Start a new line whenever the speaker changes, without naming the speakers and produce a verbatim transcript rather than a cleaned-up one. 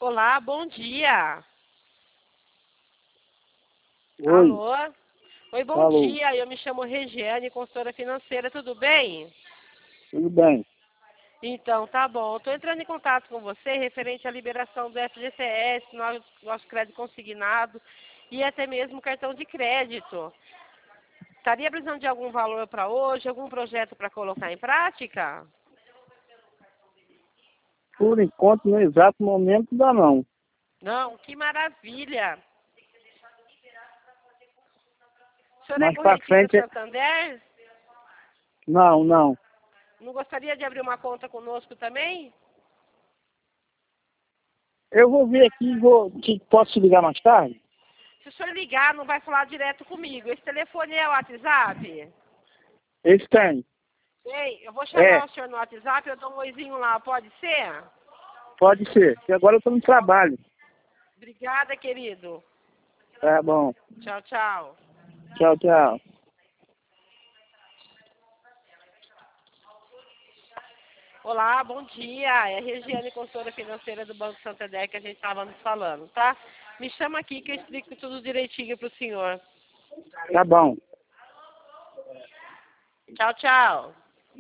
Olá, bom dia.
Oi.
Alô? Oi, bom
Alô.
dia. Eu me chamo Regiane, consultora financeira. Tudo bem?
Tudo bem.
Então, tá bom. Estou entrando em contato com você referente à liberação do F G T S, nosso, nosso crédito consignado e até mesmo cartão de crédito. Estaria precisando de algum valor para hoje, algum projeto para colocar em prática?
Por enquanto, no exato momento, dá não.
Não, que maravilha. O senhor é
Mais pra
corretivo
frente,
Santander?
não, não.
Não gostaria de abrir uma conta conosco também?
Eu vou ver aqui, vou, te, posso te ligar mais tarde?
Se o senhor ligar, não vai falar direto comigo. Esse telefone é o WhatsApp?
Esse tem.
Ei, eu vou chamar
É,
o senhor no WhatsApp, eu dou um oizinho lá, pode ser?
pode ser. Porque agora eu estou no trabalho.
Obrigada, querido.
Tá bom.
Tchau, tchau.
Tchau, tchau.
Olá, bom dia. É a Regiane, consultora financeira do Banco Santander, que a gente estava nos falando, tá? Me chama aqui que eu explico tudo direitinho para o senhor.
Tá bom.
Tchau, tchau.